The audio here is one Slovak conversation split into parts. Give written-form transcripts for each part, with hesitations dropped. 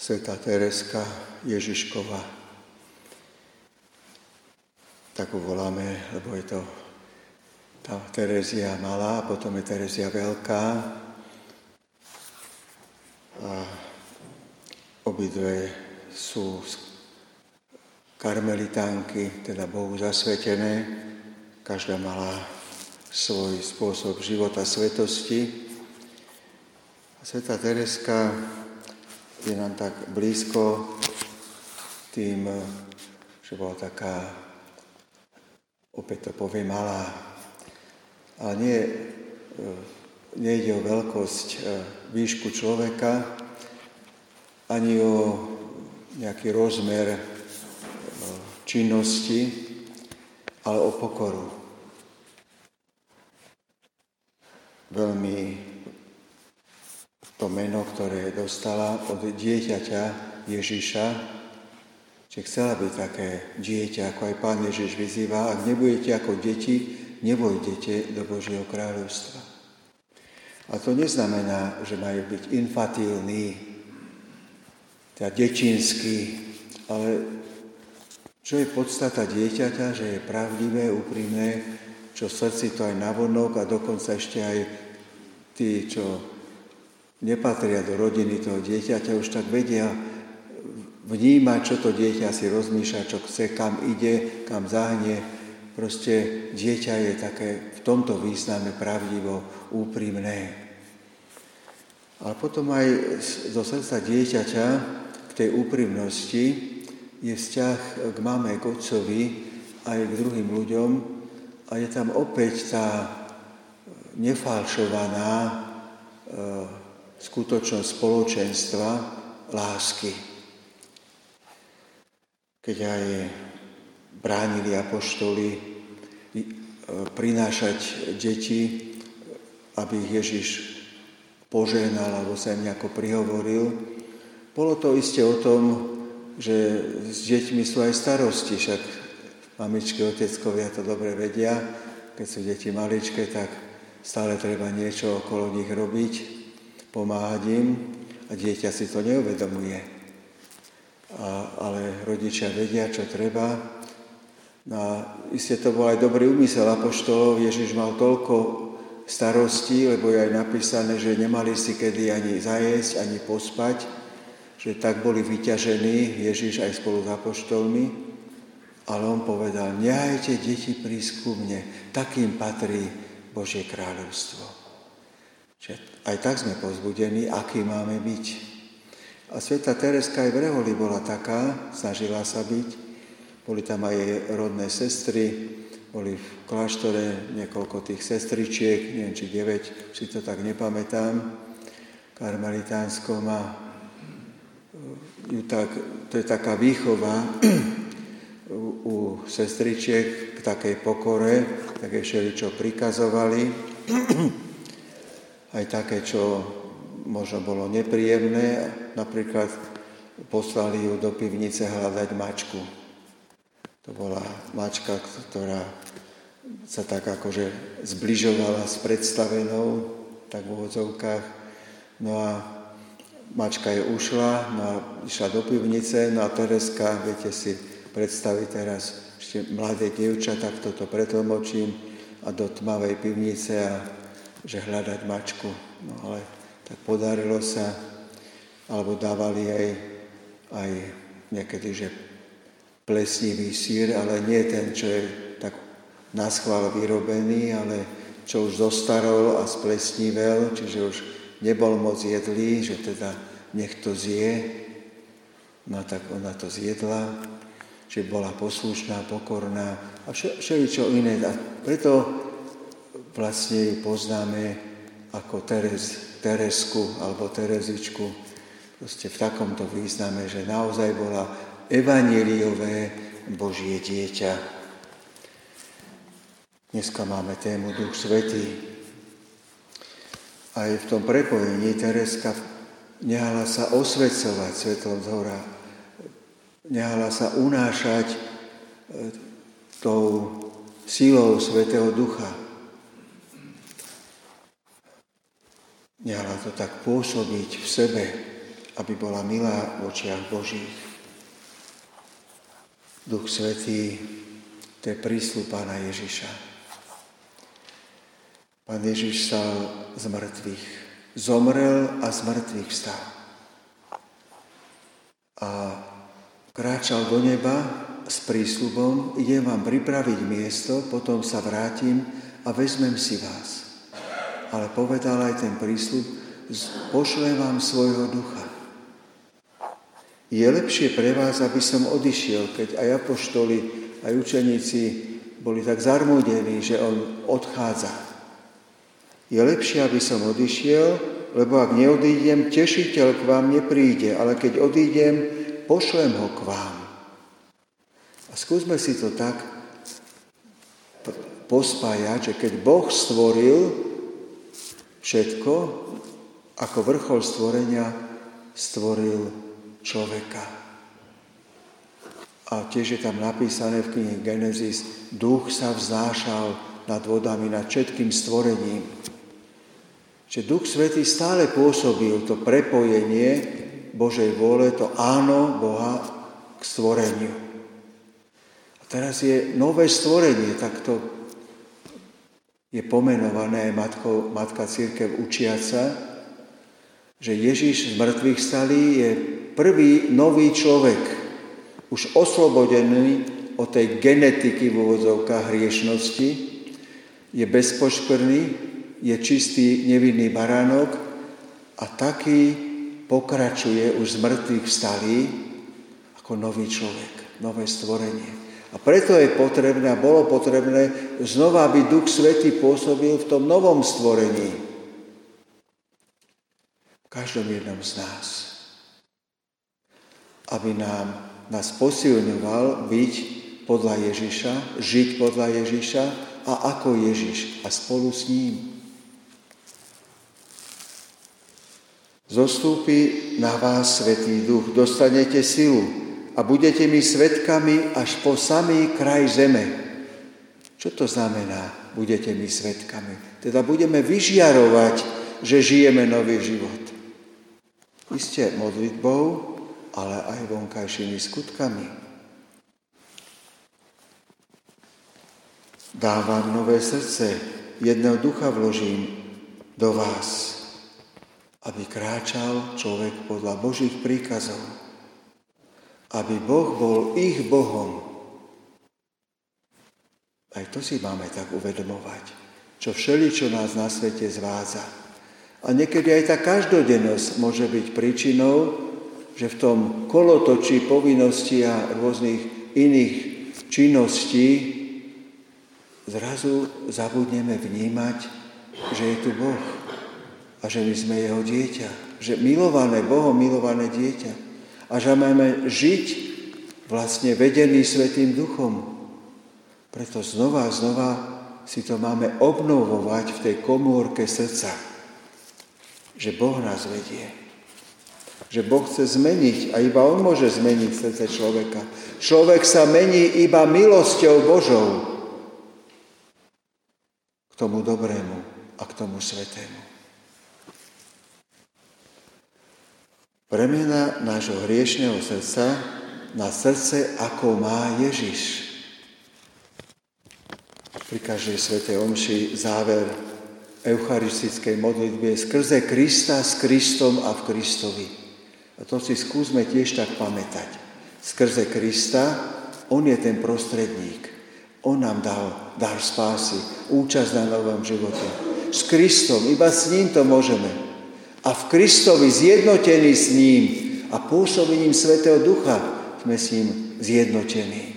Svätá Tereska Ježiškova. Tak ju voláme, lebo je to tá Terezia malá, potom je Terezia veľká. A obidve sú karmelitánky, teda Bohu zasvetené. Každá mala svoj spôsob života svetosti. A svätá Tereska je nám tak blízko tým, že bola taká, opäť to poviem, malá. Ale nejde o veľkosť, výšku človeka, ani o nejaký rozmer činnosti, ale o pokoru. Veľmi to meno, ktoré dostala od dieťaťa Ježiša, že chcela byť také dieťa, ako aj Pán Ježiš vyzýva, ak nebudete ako deti, nevojdete do Božieho kráľovstva. A to neznamená, že majú byť infantilní, teda dečinskí, ale čo je podstata dieťaťa, že je pravdivé, úprimné, čo v srdci to aj navonok a dokonca ešte aj tí, čo nepatria do rodiny toho dieťaťa, už tak vedia vnímať, čo to dieťa si rozmýšľa, čo chce, kam ide, kam zahne. Proste dieťa je také v tomto význame pravdivo úprimné. Ale potom aj zo srdca dieťaťa k tej úprimnosti je vzťah k mame, k otcovi aj k druhým ľuďom a je tam opäť tá nefalšovaná skutočnosť spoločenstva, lásky. Keď aj bránili apoštoli prinášať deti, aby ich Ježiš požehnal alebo sa im nejako prihovoril, bolo to iste o tom, že s deťmi sú aj starosti, však mamičky, oteckovia to dobre vedia, keď sú deti maličké, tak stále treba niečo okolo nich robiť, pomáhať im a dieťa si to neuvedomuje. Ale rodičia vedia, čo treba. No a iste to bol aj dobrý úmysel apoštolov. Ježiš mal toľko starostí, lebo je aj napísané, že nemali si kedy ani zajesť, ani pospať, že tak boli vyťažení Ježiš aj spolu s apoštolmi. Ale on povedal, nehajte deti prísť ku mne, takým patrí Božie kráľovstvo. Čiže aj tak sme povzbudení, aký máme byť. A svätá Tereska aj v reholi bola taká, snažila sa byť. Boli tam aj jej rodné sestry, boli v kláštore niekoľko tých sestričiek, neviem, či 9, si to tak nepamätám, karmelitánskom a to je taká výchova u sestričiek k takej pokore, také všeličo prikazovali, aj také, čo možno bolo nepríjemné. Napríklad poslali ju do pivnice hľadať mačku. To bola mačka, ktorá sa tak akože zbližovala s predstavenou, tak v úvodzovkách. No a mačka je ušla, no a išla do pivnice, no a Tereska, viete si predstaviť teraz, ešte mladé dievča, tak toto pretlmočím a do tmavej pivnice a že hľadať mačku. No ale tak podarilo sa, alebo dávali jej aj niekedy, že plesnivý syr, ale nie ten, čo je tak naschvál vyrobený, ale čo už zostarol a splesnivel, čiže už nebol moc jedlý, že teda nech to zje. No tak ona to zjedla, že bola poslušná, pokorná a všeličo iné. A preto vlastne ju poznáme ako Teresku alebo Terezičku. Proste v takomto význame, že naozaj bola evanjeliové Božie dieťa. Dneska máme tému Duch Svätý. Aj v tom prepojení Tereska nehala sa osvecovať svetlom zhora. Nehala sa unášať tou silou Svätého Ducha. Nehala to tak pôsobiť v sebe a aby bola milá v očiach Božích. Duch Svätý, to je prísľub Pána Ježiša. Pán Ježiš stal z mŕtvych, zomrel a z mŕtvych vstal. A kráčal do neba s prísľubom, idem vám pripraviť miesto, potom sa vrátim a vezmem si vás. Ale povedal aj ten prísľub, pošlem vám svojho ducha. Je lepšie pre vás, aby som odišiel, keď aj apoštoli, aj učeníci boli tak zarmúdení, že on odchádza. Je lepšie, aby som odišiel, lebo ak neodídem, tešiteľ k vám nepríde, ale keď odídem, pošlem ho k vám. A skúsme si to tak pospájať, že keď Boh stvoril všetko, ako vrchol stvorenia stvoril človeka. A tiež je tam napísané v knihe Genesis, duch sa vznášal nad vodami, nad všetkým stvorením. Že Duch Svätý stále pôsobil to prepojenie Božej vôle, to áno Boha k stvoreniu. A teraz je nové stvorenie, takto je pomenované aj Matka Cirkev učiaca, že Ježiš z mŕtvych stalý je prvý nový človek, už oslobodený od tej genetiky v úvodzovkách hriešnosti, je bezpoškvrný, je čistý, nevinný baránok a taký pokračuje už z mŕtvych vstalý ako nový človek, nové stvorenie. A preto je potrebné, a bolo potrebné, znova, aby Duch Svätý pôsobil v tom novom stvorení. V každom jednom z nás. Aby nás posilňoval byť podľa Ježiša, žiť podľa Ježiša a ako Ježiš a spolu s ním. Zostúpi na vás Svätý Duch, dostanete silu a budete mi svedkami až po samý kraj zeme. Čo to znamená, budete mi svedkami? Teda budeme vyžiarovať, že žijeme nový život. Isté modlitbou, ale aj vonkajšími skutkami. Dávam nové srdce, jedného ducha vložím do vás, aby kráčal človek podľa Božích príkazov. Aby Boh bol ich Bohom. Aj to si máme tak uvedomovať, čo všeličo nás na svete zvádza. A niekedy aj tá každodennosť môže byť príčinou, že v tom kolotočí povinností a rôznych iných činností zrazu zabudneme vnímať, že je tu Boh a že my sme jeho dieťa, že milované Bohom, milované dieťa a že máme žiť vlastne vedený Svätým Duchom. Preto znova a znova si to máme obnovovať v tej komórke srdca, že Boh nás vedie. Že Boh chce zmeniť a iba On môže zmeniť srdce človeka. Človek sa mení iba milosťou Božou k tomu dobrému a k tomu svätému. Premena nášho hriešného srdca na srdce, ako má Ježiš. Pri každej svätej omši záver eucharistickej modlitby je skrze Krista, s Kristom a v Kristovi. A to si skúsme tiež tak pamätať. Skrze Krista, on je ten prostredník. On nám dal dar spásy, účasť na novom živote. S Kristom, iba s ním to môžeme. A v Kristovi zjednotení s ním a pôsobením Svätého Ducha sme s ním zjednotení.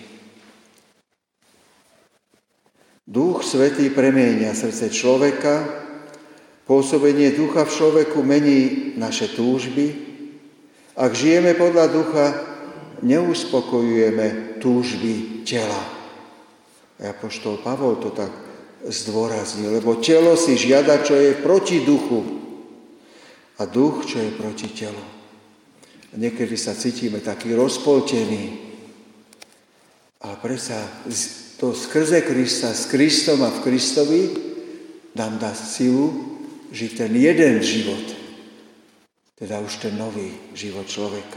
Duch Svätý premieňa srdce človeka, pôsobenie Ducha v človeku mení naše túžby. Ak žijeme podľa Ducha, neuspokojujeme túžby tela. A apoštol Pavol to tak zdôraznil, lebo telo si žiada, čo je proti duchu, a duch, čo je proti telu. A niekedy sa cítime taký rozpoltení. Ale predsa to skrze Krista, s Kristom a v Kristovi nám dá silu žiť ten jeden život. teda už ten nový život človeka.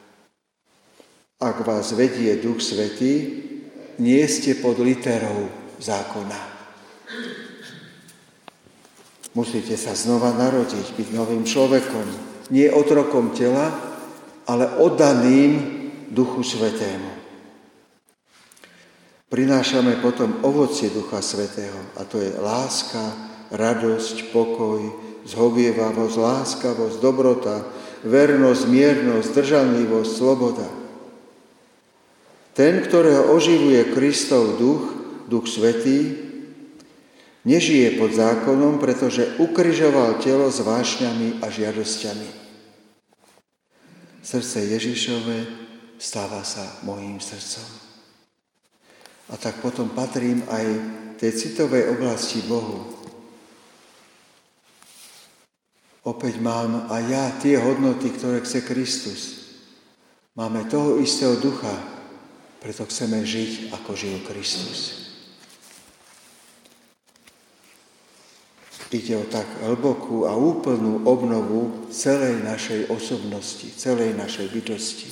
Ak vás vedie Duch Svätý, nie ste pod literou zákona. Musíte sa znova narodiť, byť novým človekom, nie otrokom tela, ale oddaným Duchu Svätému. Prinášame potom ovocie Ducha Svätého, a to je láska, radosť, pokoj, zhovievavosť, láskavosť, dobrota, vernosť, miernosť, zdržanlivosť, sloboda. Ten, ktorého oživuje Kristov duch, Duch Svätý, nežije pod zákonom, pretože ukrižoval telo s vášňami a žiadosťami. Srdce Ježišove stáva sa mojím srdcom. A tak potom patrím aj tej citovej oblasti Bohu. Opäť mám aj ja tie hodnoty, ktoré chce Kristus. Máme toho istého ducha, preto chceme žiť, ako žil Kristus. Ide o tak hlbokú a úplnú obnovu celej našej osobnosti, celej našej bytosti.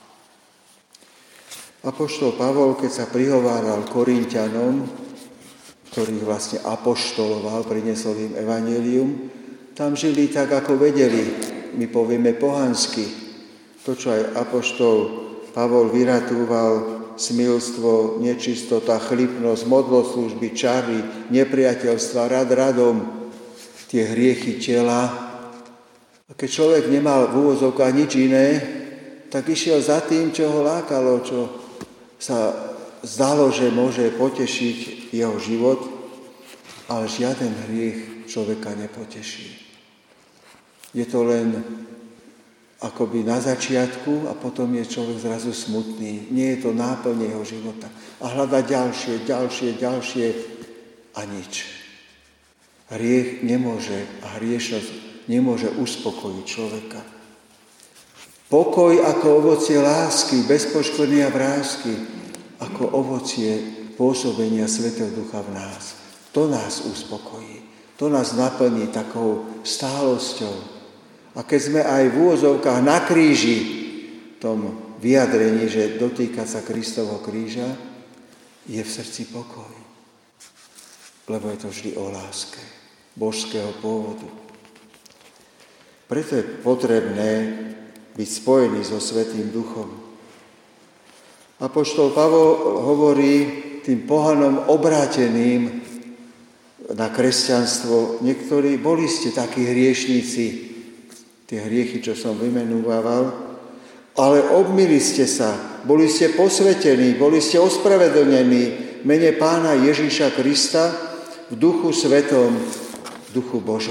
Apoštol Pavol, keď sa prihováral Korinťanom, ktorých vlastne apoštoloval, priniesol im evanjelium, tam žili tak, ako vedeli, my povieme pohansky. To, čo aj apoštol Pavol vyratúval, smilstvo, nečistota, chlipnosť, modloslužby, čary, nepriateľstva, rad radom, tie hriechy tela. A keď človek nemal v úvozovkách nič iné, tak išiel za tým, čo ho lákalo, čo sa zdalo, že môže potešiť jeho život, ale žiaden hriech človeka nepoteší. Je to len akoby na začiatku a potom je človek zrazu smutný. Nie je to náplň jeho života. A hľada ďalšie a nič. Hriech nemôže a hriešnosť nemôže uspokojiť človeka. Pokoj ako ovocie lásky, bez poškvrny a vrásky, ako ovocie pôsobenia Svätého Ducha v nás. To nás uspokojí. To nás naplní takou stálosťou. A keď sme aj v úvozovkách na kríži, v tom vyjadrení, že dotýkať sa Kristovho kríža, je v srdci pokoj. Lebo je to vždy o láske božského pôvodu. Preto je potrebné byť spojený so Svätým Duchom. Apoštol Pavol hovorí tým pohanom obráteným na kresťanstvo, niektorí boli ste takí hriešníci, tie hriechy, čo som vymenúval, ale obmýli ste sa, boli ste posvetení, boli ste ospravedlnení v mene Pána Ježíša Krista v Duchu Svetom, v Duchu Božom.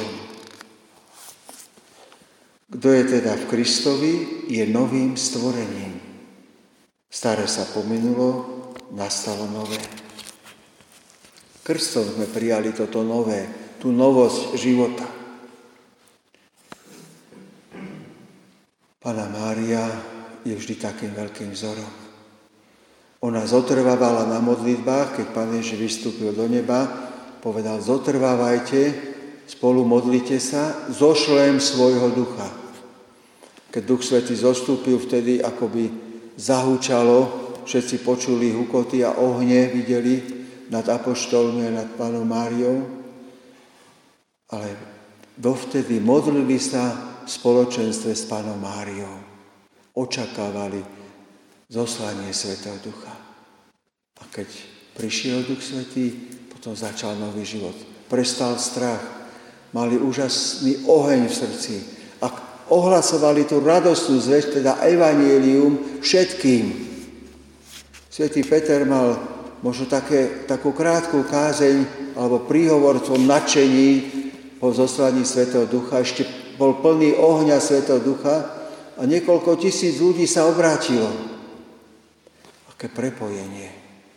Kto je teda v Kristovi, je novým stvorením. Staré sa pominulo, nastalo nové. Krstom sme prijali toto nové, tú novosť života. Panna Mária je vždy takým veľkým vzorom. Ona zotrvávala na modlitbách, keď Pán Ježiš vystúpil do neba, povedal, zotrvávajte, spolu modlite sa, zošlem svojho ducha. Keď Duch Svätý zostúpil, vtedy akoby zahúčalo, všetci počuli hukoty a ohne videli nad apoštolmi a nad Pannou Máriou, ale dovtedy modlili sa v spoločenstve s Pannou Máriou. Očakávali zoslanie Svätého Ducha. A keď prišiel Duch Svätý, potom začal nový život. Prestal strach. Mali úžasný oheň v srdci. A ohlasovali tú radostnú zvesť, teda evanjelium všetkým. Svätý Peter mal možno takú krátku kázeň alebo príhovor v tom nadšení po zoslaní Svätého Ducha. Ešte bol plný ohňa Svätého Ducha a niekoľko tisíc ľudí sa obrátilo. Aké prepojenie.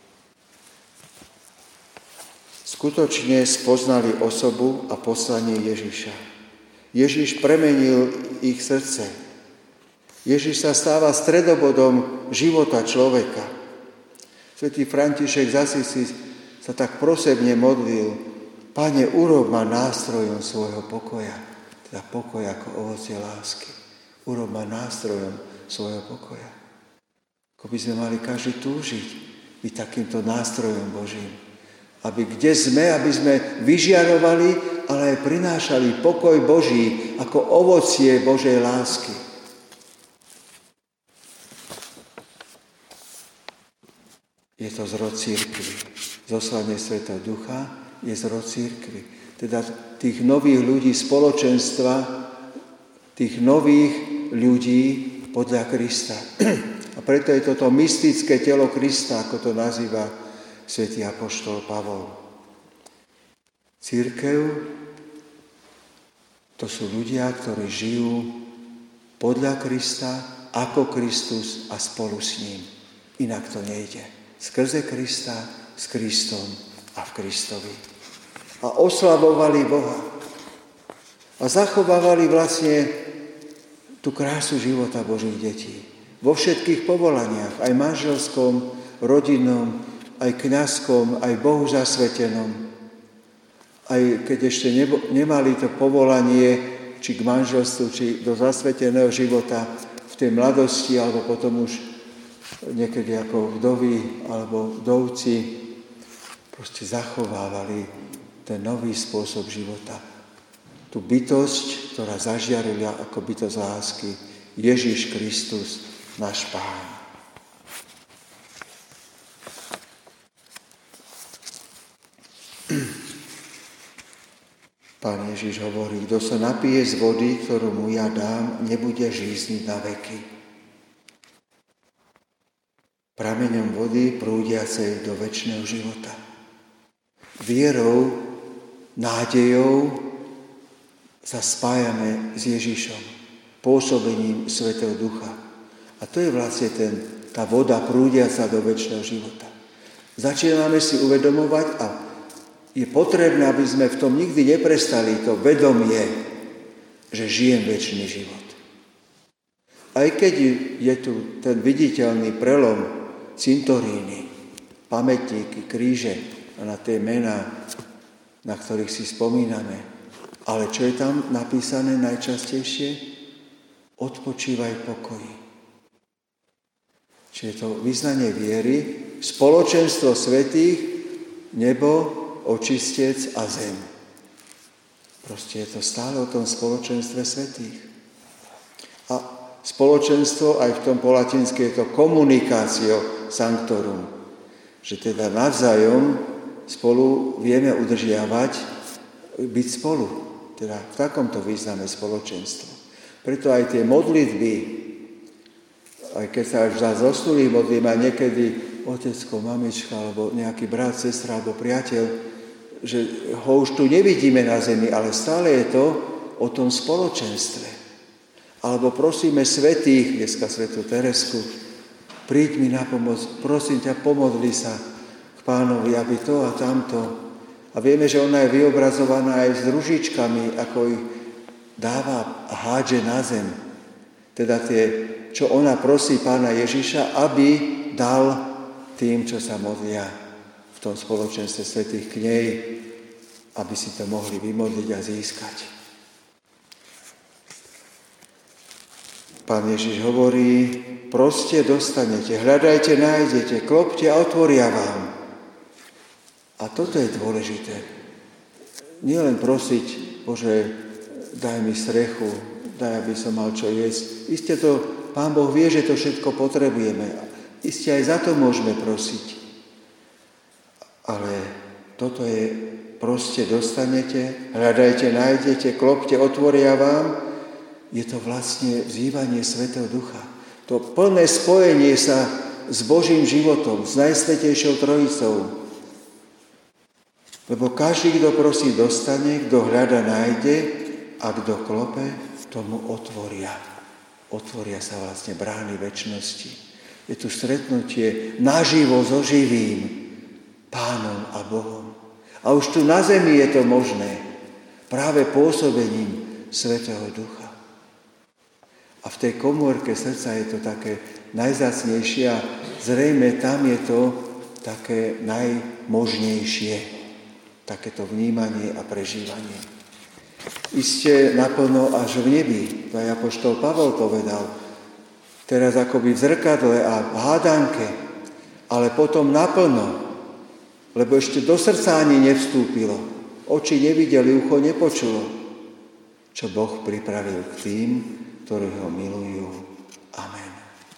Skutočne spoznali osobu a poslanie Ježiša. Ježiš premenil ich srdce. Ježiš sa stáva stredobodom života človeka. Svätý František z Asisi sa tak prosebne modlil: Pane, urob ma nástrojom svojho pokoja. Teda pokoj ako ovocie lásky. Urob ma nástrojom svojho pokoja. Ako by sme mali každý túžiť byť takýmto nástrojom Božím. Aby kde sme, aby sme vyžiarovali, ale aj prinášali pokoj Boží ako ovocie Božej lásky. Je to zrod cirkvi. Zoslanie Svätého Ducha je zrod cirkvi. Teda tých nových ľudí, spoločenstva, tých nových ľudí podľa Krista. A preto je toto mystické telo Krista, ako to nazýva svätý apoštol Pavol. Cirkev to sú ľudia, ktorí žijú podľa Krista, ako Kristus a spolu s ním. Inak to nejde. Skrze Krista, s Kristom a v Kristovi. A oslavovali Boha. A zachovávali vlastne tú krásu života Božích detí. Vo všetkých povolaniach, aj manželskom, rodinnom, aj kňazskom, aj Bohu zasvetenom. Aj keď ešte nemali to povolanie, či k manželstvu, či do zasveteného života v tej mladosti, alebo potom už niekedy ako vdovy alebo vdovci, proste zachovávali ten nový spôsob života. Tú bytosť, ktorá zažiarila ako bytosť lásky, Ježiš Kristus, náš Pán. Pán Ježiš hovorí, kto sa napije z vody, ktorú mu ja dám, nebude žízniť na veky. Prameňom vody prúdiacej do večného života. Vierou, nádejou sa spájame s Ježišom, pôsobením Svätého Ducha. A to je vlastne tá voda prúdiaca do večného života. Začíname si uvedomovať a je potrebné, aby sme v tom nikdy neprestali to vedomie, že žijem večný život. Aj keď je tu ten viditeľný prelom cintoríny, pamätníky, kríže a na tie mená, na ktorých si spomíname. Ale čo je tam napísané najčastejšie? Odpočívaj v pokoji. Čiže to vyznanie viery, spoločenstvo svätých, nebo, očistec a zem. Proste je to stále o tom spoločenstve svätých. A spoločenstvo aj v tom po latinsky je to communicatio sanctorum. Že teda navzájom spolu vieme udržiavať, byť spolu. Teda v takomto význame spoločenstvo. Preto aj tie modlitby, aj keď sa až za zosnulých modlíme, a niekedy otecko, mamička, alebo nejaký brat, sestra, alebo priateľ, že ho už tu nevidíme na zemi, ale stále je to o tom spoločenstve. Alebo prosíme svätých, dneska svätú Teresku, príď mi na pomoc, prosím ťa, pomodli sa k Pánovi, aby to a tamto. A vieme, že ona je vyobrazovaná aj s ružičkami, ako ich dáva a hádže na zem. Teda tie, čo ona prosí Pána Ježiša, aby dal tým, čo sa modlia v tom spoločenstve svätých k nej, aby si to mohli vymodliť a získať. Pán Ježiš hovorí, proste dostanete, hľadajte, nájdete, klopte a otvoria vám. A toto je dôležité. Nie len prosiť, Bože, daj mi strechu, daj, aby som mal čo jesť. Isté to, Pán Boh vie, že to všetko potrebujeme. Isté aj za to môžeme prosiť. Ale toto je, proste dostanete, hľadajte, nájdete, klopte, otvoria vám. Je to vlastne vzývanie Svätého Ducha. To plné spojenie sa s Božím životom, s Najsvätejšou Trojicou. Lebo každý, kto prosí, dostane, kto hľada, nájde a kto klope, tomu otvoria. Otvoria sa vlastne brány večnosti. Je tu stretnutie naživo so živým Pánom a Bohom. A už tu na zemi je to možné práve pôsobením Svätého Ducha. A v tej komórke srdca je to také najzácnejšie a zrejme tam je to také najmožnejšie. Takéto vnímanie a prežívanie. Iste naplno až v nebi. To aj apoštol Pavol povedal. Teraz akoby v zrkadle a v hádanke, ale potom naplno, lebo ešte do srdca ani nevstúpilo. Oči nevideli, ucho nepočulo, čo Boh pripravil k tým, ktorí ho milujú.